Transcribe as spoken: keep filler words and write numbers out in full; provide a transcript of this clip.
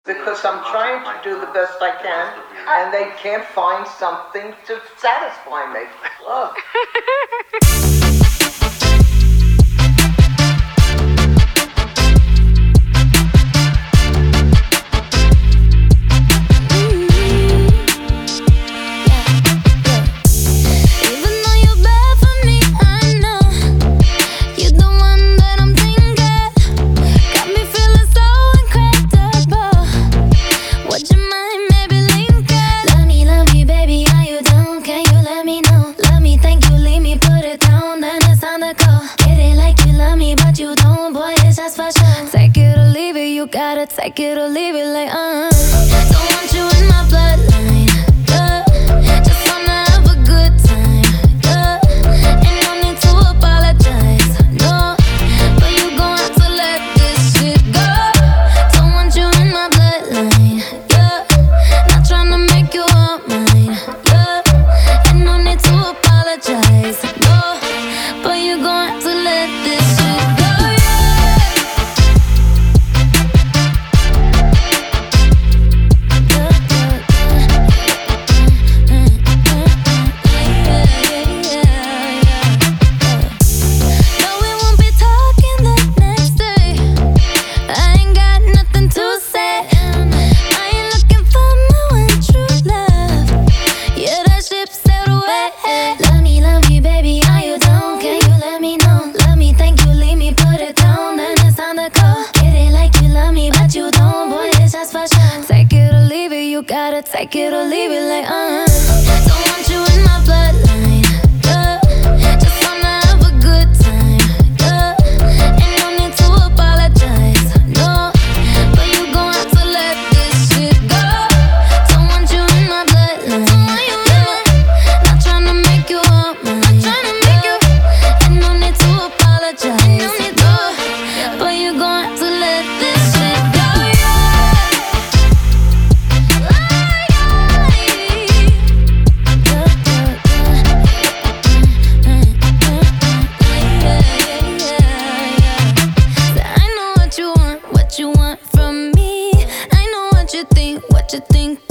because I'm trying to do the best I can, and they can't find something to satisfy me. Ugh. Gotta take it or leave it, like, uh don't want you in my bloodline, yeah. Just wanna have a good time, yeah. Ain't no need to apologize, no. But you gon' have to let this shit go. Don't want you in my bloodline, yeah. Not tryna make you all mine, yeah. Ain't no need to apologize, no. But you gon' have to let this shit go. Gotta take it or leave it, like, uh don't want you in my bloodline, yeah. Just wanna have a good time, yeah. Ain't no need to apologize, no. But you gon' have to let this shit go. Don't want you in my bloodline, yeah. Not tryna make you all mine, yeah. Ain't no need to apologize, no. But you gon' have to let this shit go. What you think